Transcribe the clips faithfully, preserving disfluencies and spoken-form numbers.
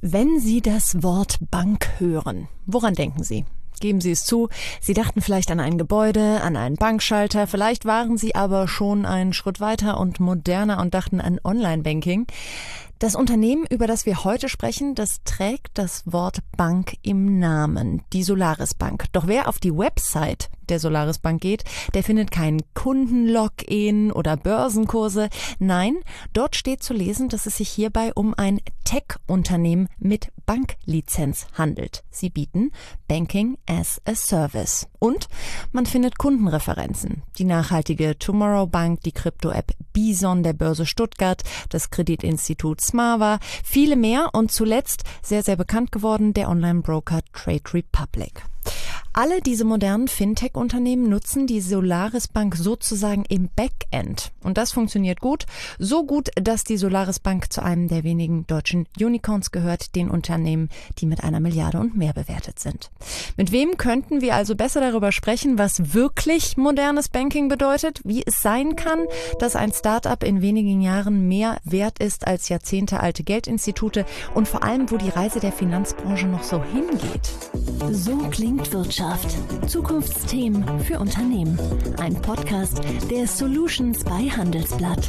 Wenn Sie das Wort Bank hören, woran denken Sie? Geben Sie es zu, Sie dachten vielleicht an ein Gebäude, an einen Bankschalter, vielleicht waren Sie aber schon einen Schritt weiter und moderner und dachten an Online-Banking. Das Unternehmen, über das wir heute sprechen, das trägt das Wort Bank im Namen, die Solaris Bank. Doch wer auf die Website der Solaris Bank geht, der findet kein Kunden-Login oder Börsenkurse. Nein, dort steht zu lesen, dass es sich hierbei um ein Tech-Unternehmen mit Banklizenz handelt. Sie bieten Banking as a Service. Und man findet Kundenreferenzen. Die nachhaltige Tomorrow Bank, die Krypto-App Bison der Börse Stuttgart, das Kreditinstitut Smava, viele mehr und zuletzt sehr, sehr bekannt geworden der Online-Broker Trade Republic. Alle diese modernen Fintech-Unternehmen nutzen die Solaris Bank sozusagen im Backend. Und das funktioniert gut. So gut, dass die Solaris Bank zu einem der wenigen deutschen Unicorns gehört, den Unternehmen, die mit einer Milliarde und mehr bewertet sind. Mit wem könnten wir also besser darüber sprechen, was wirklich modernes Banking bedeutet, wie es sein kann, dass ein Start-up in wenigen Jahren mehr wert ist als jahrzehntealte Geldinstitute und vor allem, wo die Reise der Finanzbranche noch so hingeht. So klingt Wirtschaft. Zukunftsthemen für Unternehmen. Ein Podcast der Solutions bei Handelsblatt.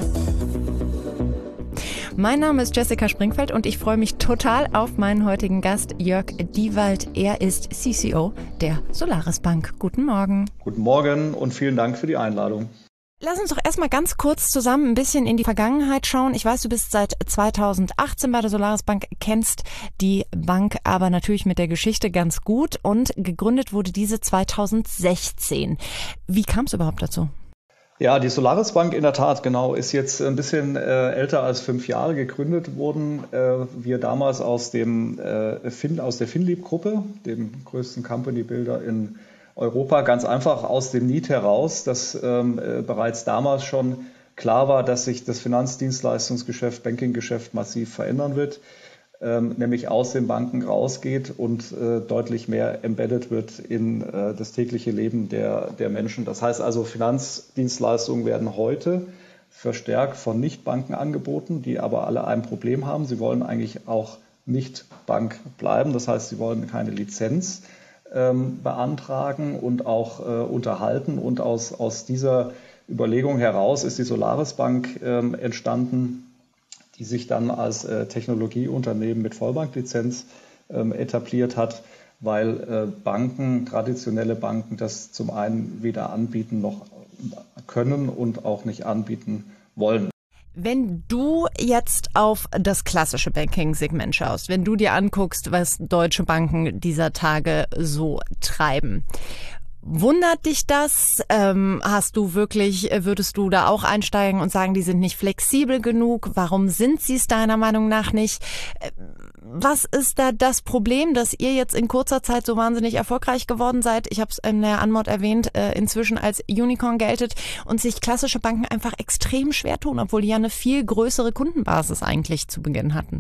Mein Name ist Jessica Springfeld und ich freue mich total auf meinen heutigen Gast Jörg Diewald. Er ist C C O der Solaris Bank. Guten Morgen. Guten Morgen und vielen Dank für die Einladung. Lass uns doch erstmal ganz kurz zusammen ein bisschen in die Vergangenheit schauen. Ich weiß, du bist seit zweitausendachtzehn bei der Solaris Bank, kennst die Bank aber natürlich mit der Geschichte ganz gut und gegründet wurde diese zweitausendsechzehn. Wie kam es überhaupt dazu? Ja, die Solaris Bank in der Tat, genau, ist jetzt ein bisschen äh, älter als fünf Jahre gegründet worden. Äh, wir damals aus dem äh, Fin, aus der Finlieb-Gruppe, dem größten Company Builder in Europa, ganz einfach aus dem Need heraus, dass ähm, äh, bereits damals schon klar war, dass sich das Finanzdienstleistungsgeschäft, Banking-Geschäft massiv verändern wird, ähm, nämlich aus den Banken rausgeht und äh, deutlich mehr embedded wird in äh, das tägliche Leben der, der Menschen. Das heißt also, Finanzdienstleistungen werden heute verstärkt von Nichtbanken angeboten, die aber alle ein Problem haben. Sie wollen eigentlich auch nicht Bank bleiben, das heißt, sie wollen keine Lizenz Ähm, beantragen und auch äh, unterhalten. Und aus, aus dieser Überlegung heraus ist die Solaris Bank ähm, entstanden, die sich dann als äh, Technologieunternehmen mit Vollbanklizenz ähm, etabliert hat, weil äh, Banken, traditionelle Banken, das zum einen weder anbieten noch können und auch nicht anbieten wollen. Wenn du jetzt auf das klassische Banking-Segment schaust, wenn du dir anguckst, was deutsche Banken dieser Tage so treiben, wundert dich das? Ähm, hast du wirklich, würdest du da auch einsteigen und sagen, die sind nicht flexibel genug? Warum sind sie es deiner Meinung nach nicht? Was ist da das Problem, dass ihr jetzt in kurzer Zeit so wahnsinnig erfolgreich geworden seid? Ich habe es in der Anmod erwähnt, äh, inzwischen als Unicorn geltet und sich klassische Banken einfach extrem schwer tun, obwohl die ja eine viel größere Kundenbasis eigentlich zu Beginn hatten.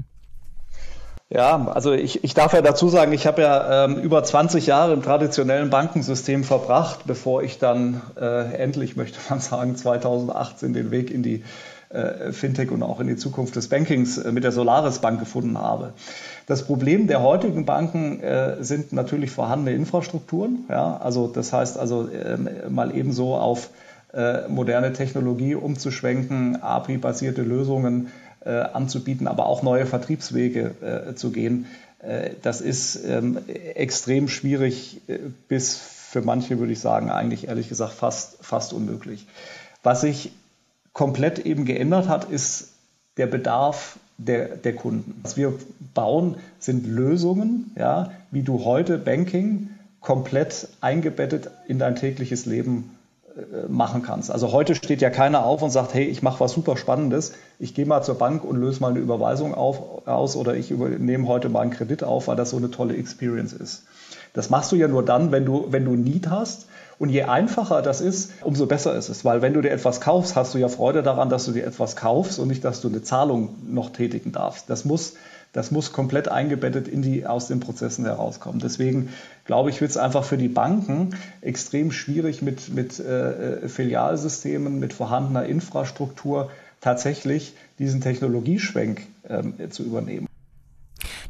Ja, also ich, ich darf ja dazu sagen, ich habe ja ähm, über zwanzig Jahre im traditionellen Bankensystem verbracht, bevor ich dann äh, endlich, möchte man sagen, zweitausendachtzehn den Weg in die äh, Fintech und auch in die Zukunft des Bankings äh, mit der Solaris Bank gefunden habe. Das Problem der heutigen Banken äh, sind natürlich vorhandene Infrastrukturen. Ja, also das heißt also äh, mal ebenso auf äh, moderne Technologie umzuschwenken, A P I-basierte Lösungen Äh, anzubieten, aber auch neue Vertriebswege äh, zu gehen. Äh, das ist ähm, extrem schwierig, äh, bis für manche, würde ich sagen, eigentlich ehrlich gesagt fast, fast unmöglich. Was sich komplett eben geändert hat, ist der Bedarf der, der Kunden. Was wir bauen, sind Lösungen, ja, wie du heute Banking komplett eingebettet in dein tägliches Leben machen kannst. Also heute steht ja keiner auf und sagt, hey, ich mache was super Spannendes, ich gehe mal zur Bank und löse mal eine Überweisung auf, aus oder ich übernehme heute mal einen Kredit auf, weil das so eine tolle Experience ist. Das machst du ja nur dann, wenn du, wenn du Need hast, und je einfacher das ist, umso besser ist es, weil wenn du dir etwas kaufst, hast du ja Freude daran, dass du dir etwas kaufst und nicht, dass du eine Zahlung noch tätigen darfst. Das muss Das muss komplett eingebettet in die, aus den Prozessen herauskommen. Deswegen glaube ich, wird es einfach für die Banken extrem schwierig mit, mit äh, Filialsystemen, mit vorhandener Infrastruktur tatsächlich diesen Technologieschwenk äh, zu übernehmen.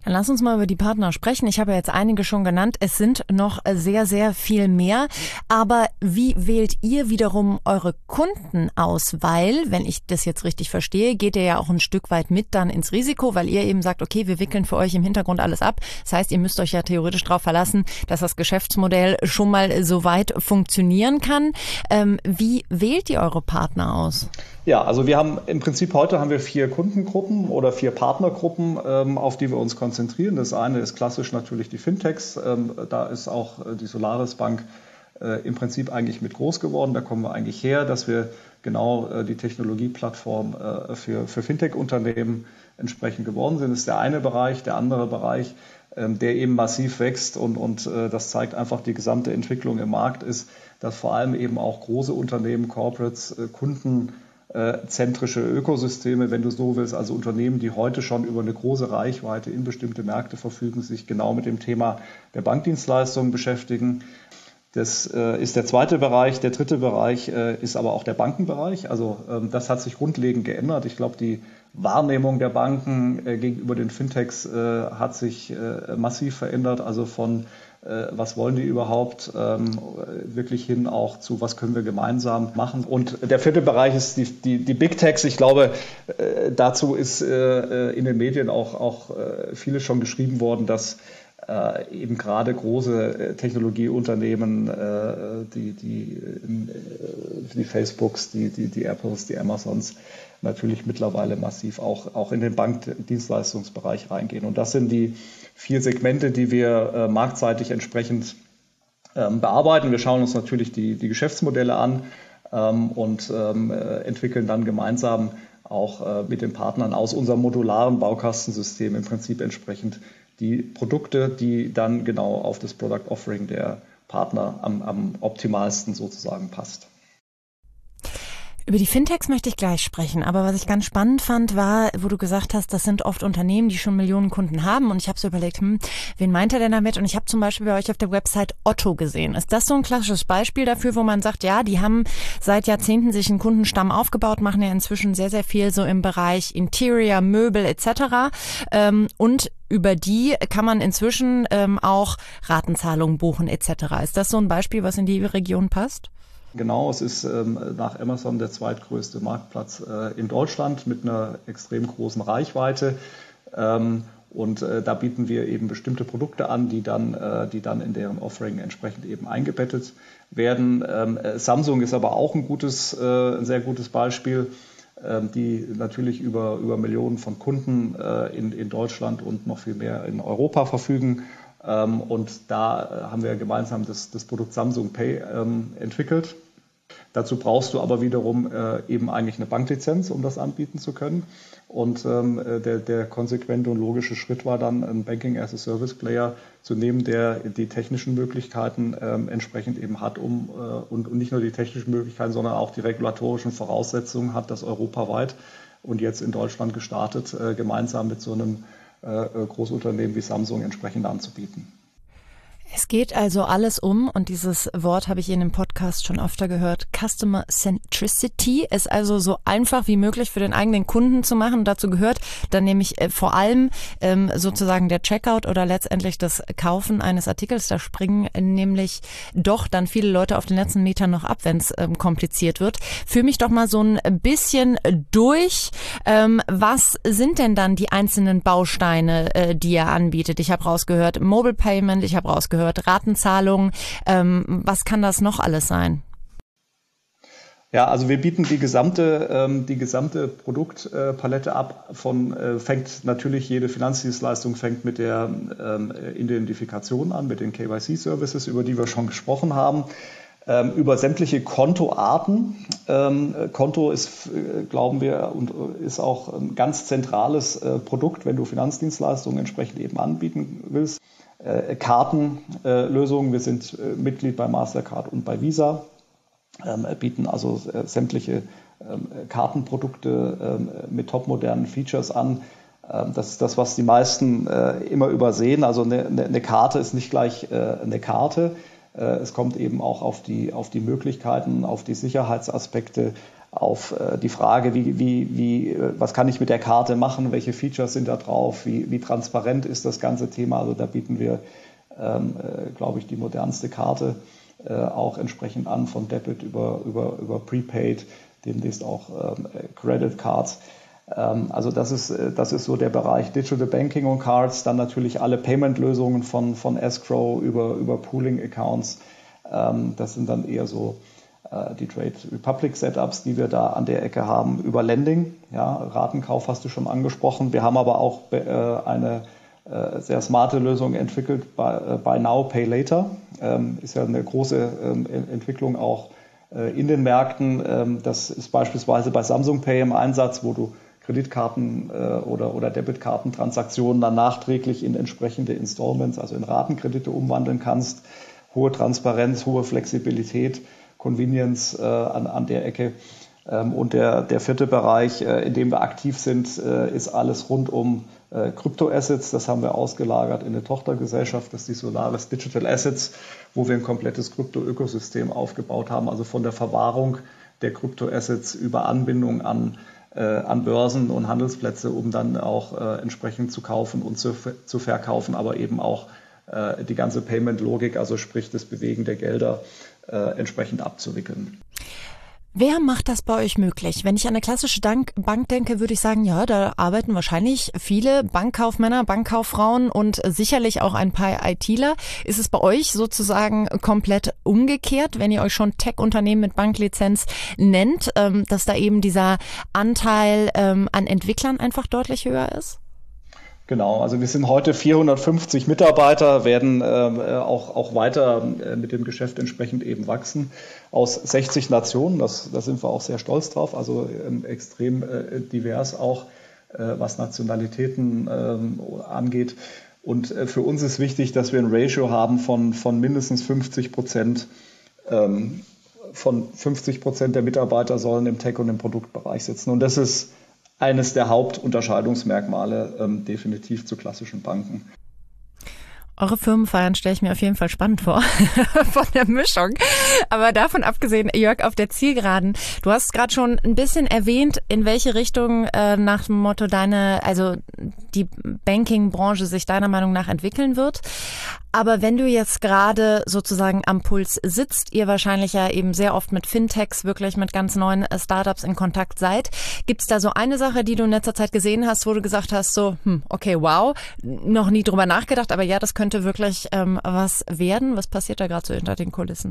Lass uns mal über die Partner sprechen. Ich habe ja jetzt einige schon genannt. Es sind noch sehr, sehr viel mehr. Aber wie wählt ihr wiederum eure Kunden aus? Weil, wenn ich das jetzt richtig verstehe, geht ihr ja auch ein Stück weit mit dann ins Risiko, weil ihr eben sagt, okay, wir wickeln für euch im Hintergrund alles ab. Das heißt, ihr müsst euch ja theoretisch darauf verlassen, dass das Geschäftsmodell schon mal so weit funktionieren kann. Ähm, wie wählt ihr eure Partner aus? Ja, also wir haben im Prinzip heute haben wir vier Kundengruppen oder vier Partnergruppen, ähm, auf die wir uns konzentrieren. Das eine ist klassisch natürlich die Fintechs. Ähm, da ist auch äh, die Solaris Bank äh, im Prinzip eigentlich mit groß geworden. Da kommen wir eigentlich her, dass wir genau äh, die Technologieplattform äh, für, für Fintech-Unternehmen entsprechend geworden sind. Das ist der eine Bereich. Der andere Bereich, ähm, der eben massiv wächst und, und äh, das zeigt einfach die gesamte Entwicklung im Markt, ist, dass vor allem eben auch große Unternehmen, Corporates, äh, Kunden, zentrische Ökosysteme, wenn du so willst, also Unternehmen, die heute schon über eine große Reichweite in bestimmte Märkte verfügen, sich genau mit dem Thema der Bankdienstleistungen beschäftigen. Das äh, ist der zweite Bereich. Der dritte Bereich äh, ist aber auch der Bankenbereich. Also ähm, das hat sich grundlegend geändert. Ich glaube, die Wahrnehmung der Banken äh, gegenüber den Fintechs äh, hat sich äh, massiv verändert. Also von äh, was wollen die überhaupt, ähm, wirklich hin auch zu, was können wir gemeinsam machen. Und der vierte Bereich ist die, die, die Big Techs. Ich glaube, äh, dazu ist äh, in den Medien auch, auch äh, vieles schon geschrieben worden, dass Äh, eben gerade große äh, Technologieunternehmen, äh, die, die, äh, die Facebooks, die, die, die Apples, die Amazons natürlich mittlerweile massiv auch, auch in den Bankdienstleistungsbereich reingehen. Und das sind die vier Segmente, die wir äh, marktseitig entsprechend ähm, bearbeiten. Wir schauen uns natürlich die, die Geschäftsmodelle an ähm, und ähm, äh, entwickeln dann gemeinsam auch äh, mit den Partnern aus unserem modularen Baukastensystem im Prinzip entsprechend die Produkte, die dann genau auf das Product Offering der Partner am, am optimalsten sozusagen passt. Über die Fintechs möchte ich gleich sprechen, aber was ich ganz spannend fand, war, wo du gesagt hast, das sind oft Unternehmen, die schon Millionen Kunden haben und ich habe so überlegt, hm, wen meint er denn damit? Und ich habe zum Beispiel bei euch auf der Website Otto gesehen. Ist das so ein klassisches Beispiel dafür, wo man sagt, ja, die haben seit Jahrzehnten sich einen Kundenstamm aufgebaut, machen ja inzwischen sehr, sehr viel so im Bereich Interior, Möbel et cetera. Ähm, und über die kann man inzwischen ähm, auch Ratenzahlungen buchen et cetera. Ist das so ein Beispiel, was in die Region passt? Genau, es ist ähm, nach Amazon der zweitgrößte Marktplatz äh, in Deutschland mit einer extrem großen Reichweite. Ähm, und äh, da bieten wir eben bestimmte Produkte an, die dann, äh, die dann in deren Offering entsprechend eben eingebettet werden. Ähm, äh, Samsung ist aber auch ein gutes, äh, ein sehr gutes Beispiel, äh, die natürlich über, über Millionen von Kunden äh, in, in Deutschland und noch viel mehr in Europa verfügen. Ähm, und da haben wir gemeinsam das, das Produkt Samsung Pay ähm, entwickelt. Dazu brauchst du aber wiederum äh, eben eigentlich eine Banklizenz, um das anbieten zu können. Und ähm, der, der konsequente und logische Schritt war dann, einen Banking-as-a-Service-Player zu nehmen, der die technischen Möglichkeiten ähm, entsprechend eben hat, um äh, und, und nicht nur die technischen Möglichkeiten, sondern auch die regulatorischen Voraussetzungen hat, das europaweit und jetzt in Deutschland gestartet, äh, gemeinsam mit so einem äh, Großunternehmen wie Samsung entsprechend anzubieten. Es geht also alles um, und dieses Wort habe ich in dem Podcast schon öfter gehört, Customer Centricity, es also so einfach wie möglich für den eigenen Kunden zu machen. Dazu gehört dann nämlich äh, vor allem ähm, sozusagen der Checkout oder letztendlich das Kaufen eines Artikels. Da springen nämlich doch dann viele Leute auf den letzten Metern noch ab, wenn es ähm, kompliziert wird. Führ mich doch mal so ein bisschen durch. Ähm, was sind denn dann die einzelnen Bausteine, äh, die ihr anbietet? Ich habe rausgehört Mobile Payment, ich habe rausgehört Ratenzahlungen. Ähm, was kann das noch alles sein? Ja, also wir bieten die gesamte, ähm, die gesamte Produktpalette ab. Von äh, fängt natürlich jede Finanzdienstleistung fängt mit der ähm, Identifikation an, mit den K Y C-Services, über die wir schon gesprochen haben. Ähm, über sämtliche Kontoarten. Ähm, Konto ist, äh, glauben wir, und ist auch ein ganz zentrales äh, Produkt, wenn du Finanzdienstleistungen entsprechend eben anbieten willst. Äh, Kartenlösungen. Äh, wir sind äh, Mitglied bei Mastercard und bei Visa, ähm, bieten also äh, sämtliche ähm, Kartenprodukte ähm, mit topmodernen Features an. Ähm, das ist das, was die meisten äh, immer übersehen. Also eine, eine Karte ist nicht gleich äh, eine Karte. Äh, es kommt eben auch auf die, auf die Möglichkeiten, auf die Sicherheitsaspekte, auf äh, die Frage, wie, wie, wie, was kann ich mit der Karte machen, welche Features sind da drauf, wie, wie transparent ist das ganze Thema. Also da bieten wir, ähm, äh, glaube ich, die modernste Karte äh, auch entsprechend an, von Debit über, über, über Prepaid, demnächst auch ähm, Credit Cards. Also das ist, das ist so der Bereich Digital Banking und Cards, dann natürlich alle Payment-Lösungen von, von Escrow über, über Pooling-Accounts. Das sind dann eher so die Trade Republic Setups, die wir da an der Ecke haben, über Lending. Ja, Ratenkauf hast du schon angesprochen. Wir haben aber auch eine sehr smarte Lösung entwickelt, Buy Now, Pay Later. Ist ja eine große Entwicklung auch in den Märkten. Das ist beispielsweise bei Samsung Pay im Einsatz, wo du Kreditkarten äh, oder, oder Debitkartentransaktionen dann nachträglich in entsprechende Installments, also in Ratenkredite umwandeln kannst. Hohe Transparenz, hohe Flexibilität, Convenience äh, an, an der Ecke. Ähm, und der, der vierte Bereich, äh, in dem wir aktiv sind, äh, ist alles rund um äh, Kryptoassets. Das haben wir ausgelagert in eine Tochtergesellschaft, das ist die Solaris Digital Assets, wo wir ein komplettes Krypto-Ökosystem aufgebaut haben, also von der Verwahrung der Kryptoassets über Anbindung an an Börsen und Handelsplätze, um dann auch äh, entsprechend zu kaufen und zu, zu verkaufen, aber eben auch äh, die ganze Payment-Logik, also sprich das Bewegen der Gelder, äh, entsprechend abzuwickeln. Wer macht das bei euch möglich? Wenn ich an eine klassische Bank denke, würde ich sagen, ja, da arbeiten wahrscheinlich viele Bankkaufmänner, Bankkauffrauen und sicherlich auch ein paar ITler. Ist es bei euch sozusagen komplett umgekehrt, wenn ihr euch schon Tech-Unternehmen mit Banklizenz nennt, dass da eben dieser Anteil an Entwicklern einfach deutlich höher ist? Genau, also wir sind heute vierhundertfünfzig Mitarbeiter, werden äh, auch, auch weiter äh, mit dem Geschäft entsprechend eben wachsen aus sechzig Nationen. Das, da sind wir auch sehr stolz drauf, also ähm, extrem äh, divers auch, äh, was Nationalitäten äh, angeht. Und äh, für uns ist wichtig, dass wir ein Ratio haben von, von mindestens fünfzig Prozent. Ähm, von fünfzig Prozent der Mitarbeiter sollen im Tech- und im Produktbereich sitzen. Und das ist eines der Hauptunterscheidungsmerkmale ähm, definitiv zu klassischen Banken. Eure Firmenfeiern stelle ich mir auf jeden Fall spannend vor, von der Mischung. Aber davon abgesehen, Jörg, auf der Zielgeraden, du hast gerade schon ein bisschen erwähnt, in welche Richtung äh, nach dem Motto deine, also die Banking-Branche sich deiner Meinung nach entwickeln wird. Aber wenn du jetzt gerade sozusagen am Puls sitzt, ihr wahrscheinlich ja eben sehr oft mit Fintechs, wirklich mit ganz neuen Startups in Kontakt seid, gibt es da so eine Sache, die du in letzter Zeit gesehen hast, wo du gesagt hast, so, hm, okay, wow, noch nie drüber nachgedacht, aber ja, das könnte wirklich ähm, was werden. Was passiert da gerade so hinter den Kulissen?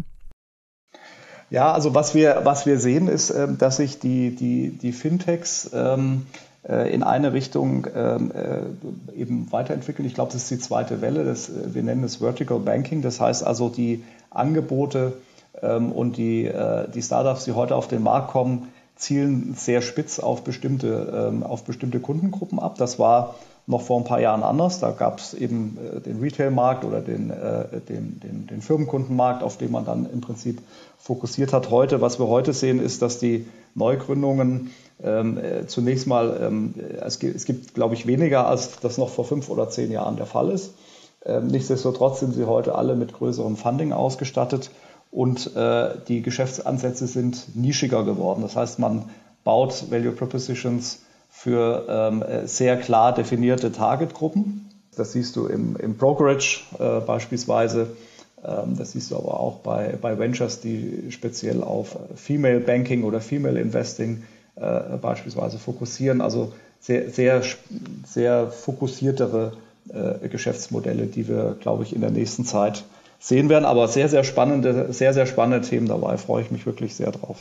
Ja, also was wir, was wir sehen, ist, ähm, dass sich die, die, die Fintechs ähm, in eine Richtung ähm, äh, eben weiterentwickeln. Ich glaube, das ist die zweite Welle. Das, wir nennen es Vertical Banking. Das heißt also, die Angebote ähm, und die, äh, die Startups, die heute auf den Markt kommen, zielen sehr spitz auf bestimmte, ähm, auf bestimmte Kundengruppen ab. Das war noch vor ein paar Jahren anders. Da gab es eben äh, den Retail-Markt oder den, äh, den, den, den Firmenkundenmarkt, auf den man dann im Prinzip fokussiert hat. Heute, was wir heute sehen, ist, dass die Neugründungen ähm, äh, zunächst mal, ähm, es gibt, es gibt, glaube ich, weniger, als das noch vor fünf oder zehn Jahren der Fall ist. Ähm, nichtsdestotrotz sind sie heute alle mit größerem Funding ausgestattet und äh, die Geschäftsansätze sind nischiger geworden. Das heißt, man baut Value Propositions für ähm, sehr klar definierte Targetgruppen. Das siehst du im, im Brokerage äh, beispielsweise. Ähm, das siehst du aber auch bei, bei Ventures, die speziell auf Female Banking oder Female Investing äh, beispielsweise fokussieren. Also sehr, sehr, sehr fokussiertere äh, Geschäftsmodelle, die wir, glaube ich, in der nächsten Zeit sehen werden. Aber sehr, sehr spannende, sehr, sehr spannende Themen dabei. Freue ich mich wirklich sehr drauf.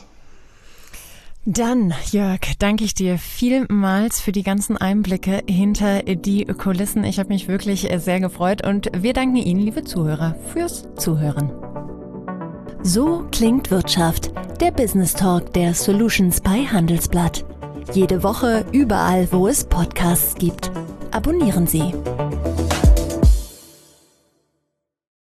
Dann, Jörg, danke ich dir vielmals für die ganzen Einblicke hinter die Kulissen. Ich habe mich wirklich sehr gefreut und wir danken Ihnen, liebe Zuhörer, fürs Zuhören. So klingt Wirtschaft, der Business Talk der Solutions bei Handelsblatt. Jede Woche überall, wo es Podcasts gibt. Abonnieren Sie.